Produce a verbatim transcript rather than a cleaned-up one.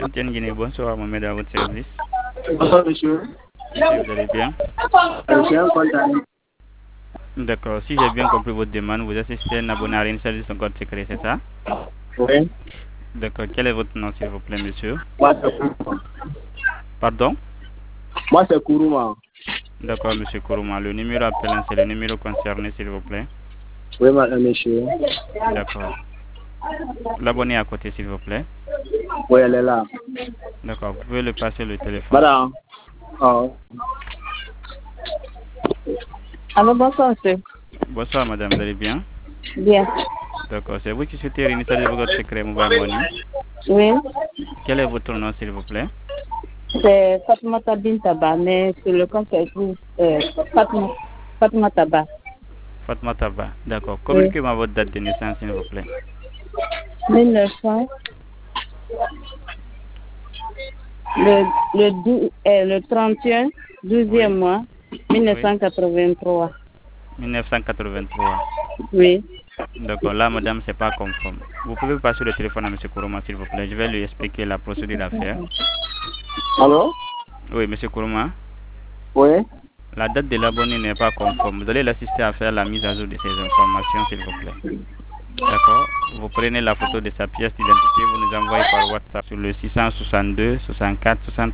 M T N Guinée, bonsoir, Mohamed à votre service. Bonsoir, monsieur. Monsieur, vous allez bien? Monsieur, un contact. D'accord, si j'ai bien compris votre demande, vous assistez un abonné à une service de code secret, c'est ça? Oui. D'accord, quel est votre nom, s'il vous plaît, monsieur? Moi, c'est Kourouma. Pardon? Moi, c'est Kourouma. D'accord, monsieur Kourouma. Le numéro appelant, c'est le numéro concerné, s'il vous plaît. Oui, madame, monsieur. D'accord. L'abonné à côté, s'il vous plaît. Oui, elle est là. D'accord, vous pouvez le passer le téléphone. Madame. Oh. Allô, bonsoir, monsieur. Bonsoir, madame, vous allez bien? Bien. D'accord, c'est vous qui souhaitez réinitialiser le code secret Mobile Money. Oui. Quel est votre nom, s'il vous plaît? C'est Fatmata Bintaba, mais sur le compte, c'est euh, Fatma, Fatma Taba. Fatma Taba. D'accord. Oui. Communiquez-moi votre date de naissance, s'il vous plaît. mille neuf cents. Le, le, dou- euh, le trente et un, douzième Oui. mois, mille neuf cent quatre-vingt-trois. mille neuf cent quatre-vingt-trois. Oui. D'accord. Là, madame, c'est pas conforme. Vous pouvez passer le téléphone à M. Kourouma, s'il vous plaît. Je vais lui expliquer la procédure à faire. Allô? Oui, M. Kourouma. Oui. La date de l'abonné n'est pas conforme. Vous allez l'assister à faire la mise à jour de ces informations, s'il vous plaît. D'accord. Vous prenez la photo de sa pièce d'identité, vous nous envoyez par WhatsApp sur le six cent soixante-deux soixante-quatre soixante.